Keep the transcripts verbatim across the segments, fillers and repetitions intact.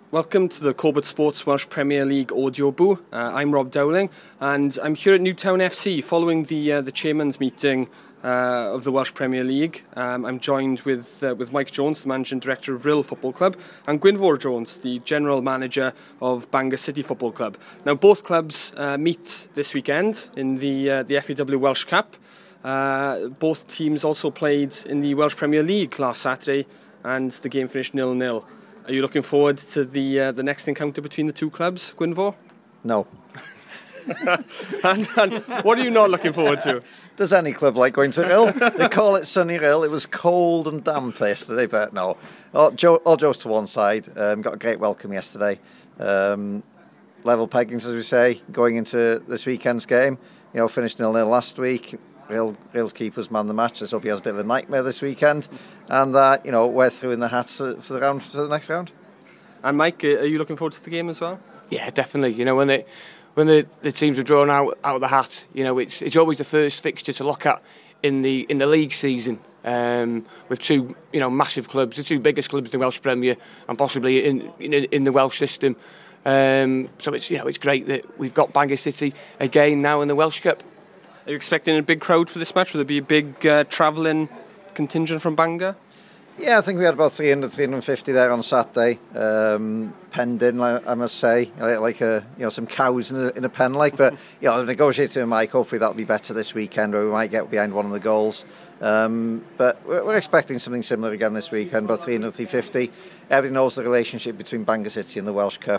Welcome to the Corbett Sports Welsh Premier League audio boo. Uh, I'm Rob Dowling, and I'm here at Newtown F C following the uh, the chairman's meeting uh, of the Welsh Premier League. Um, I'm joined with uh, with Mike Jones, the managing director of Rhyl Football Club, and Gwynfor Jones, the general manager of Bangor City Football Club. Now, both clubs uh, meet this weekend in the uh, the F A W Welsh Cup. Uh, both teams also played in the Welsh Premier League last Saturday, and the game finished nil nil. Are you looking forward to the uh, the next encounter between the two clubs, Gwynfor? No. and, and what are you not looking forward to? Does any club like going to Rhyl? They call it sunny Rhyl. It was cold and damp yesterday, but no. All, Joe, all jokes to one side. Um, got a great welcome yesterday. Um, level peggings, as we say, going into this weekend's game. You know, finished nil nil last week. Rhyl, Rhyl's keeper's man the match. Let's hope he has a bit of a nightmare this weekend. And that, uh, you know, we're through in the hats for, for the round for the next round. And Mike, are you looking forward to the game as well? Yeah, definitely. You know, when they, when the, the teams are drawn out out of the hat, you know, it's it's always the first fixture to look at in the in the league season. Um, with two, you know, massive clubs, the two biggest clubs in the Welsh Premier and possibly in in, in the Welsh system. Um, so it's you know it's great that we've got Bangor City again now in the Welsh Cup. Are you expecting a big crowd for this match? Will there be a big uh, travelling contingent from Bangor? Yeah, I think we had about three hundred, three hundred fifty there on Saturday. Um, penned in, I must say, like a, you know, some cows in a, in a pen, like. But you know, negotiating with Mike. Hopefully that'll be better this weekend, where we might get behind one of the goals. Um, but we're, we're expecting something similar again this weekend, about three hundred, three fifty. Everybody knows the relationship between Bangor City and the Welsh Cup.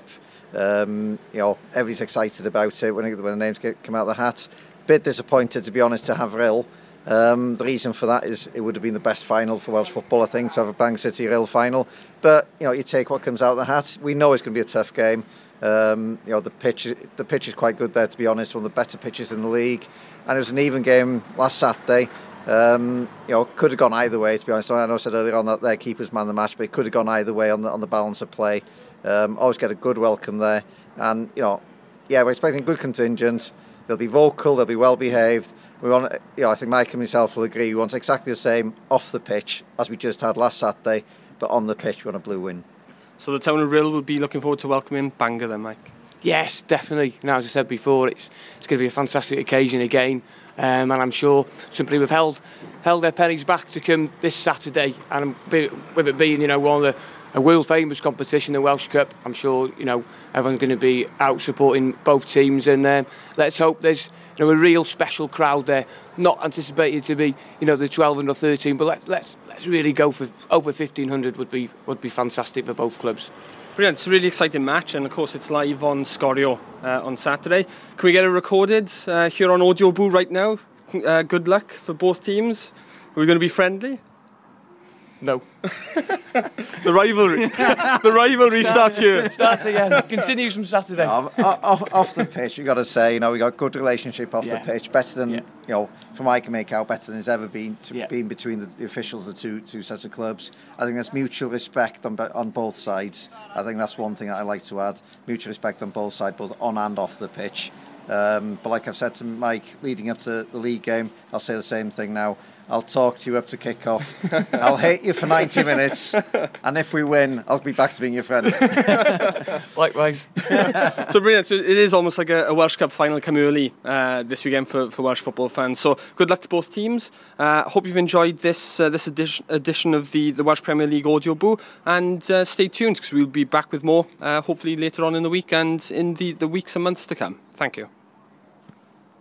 Um, you know, everybody's excited about it when, when the names get, come out of the hat. Bit disappointed, to be honest, to have Rhyl. Um, the reason for that is it would have been the best final for Welsh football, I think, to have a Bangor City Rhyl final. But you know, you take what comes out of the hat. We know it's going to be a tough game. Um, you know, the pitch, the pitch is quite good there, to be honest. One of the better pitches in the league, and it was an even game last Saturday. Um, you know, could have gone either way, to be honest. I know I said earlier on that their keeper's man the match, but it could have gone either way on the on the balance of play. Um, always get a good welcome there, and you know, yeah, we're expecting a good contingent. They'll be vocal, they'll be well behaved. We want, you know, I think Mike and myself will agree. We want exactly the same off the pitch as we just had last Saturday, but on the pitch we want a blue win. So the town of Rhyl will be looking forward to welcoming Bangor then, Mike? Yes, definitely. Now, as I said before, it's it's going to be a fantastic occasion again, um, and I'm sure simply we've held held their pennies back to come this Saturday, and with it being, you know, one of the a world famous competition, the Welsh Cup, I'm sure, you know, everyone's going to be out supporting both teams, and um, let's hope there's, you know, a real special crowd there. Not anticipated to be, you know, the twelve and the thirteen, but let's let's let's really go for over fifteen hundred. Would be would be fantastic for both clubs. Brilliant. It's a really exciting match, and of course it's live on Scorio uh, on Saturday. Can we get it recorded uh, here on Audio Boo right now? Uh, good luck for both teams. Are we going to be friendly? No. the rivalry the rivalry starts here. Starts again. Continues from Saturday. No, off, off the pitch, we've got to say, you know, we got a good relationship off yeah. the pitch, better than, yeah. you know, from I can make out, better than it's ever been to, yeah. been between the, the officials of the two two sets of clubs. I think there's mutual respect on on both sides. I think that's one thing that I like to add. Mutual respect on both sides, both on and off the pitch. Um, but like I've said to Mike, leading up to the league game, I'll say the same thing now. I'll talk to you up to kick-off. I'll hate you for ninety minutes, and if we win, I'll be back to being your friend. Likewise. So brilliant. So it is almost like a, a Welsh Cup final come early uh, this weekend for, for Welsh football fans. So good luck to both teams. Uh, hope you've enjoyed this uh, this edition, edition of the, the Welsh Premier League Audio Boo, and uh, stay tuned because we'll be back with more uh, hopefully later on in the week and in the, the weeks and months to come. Thank you.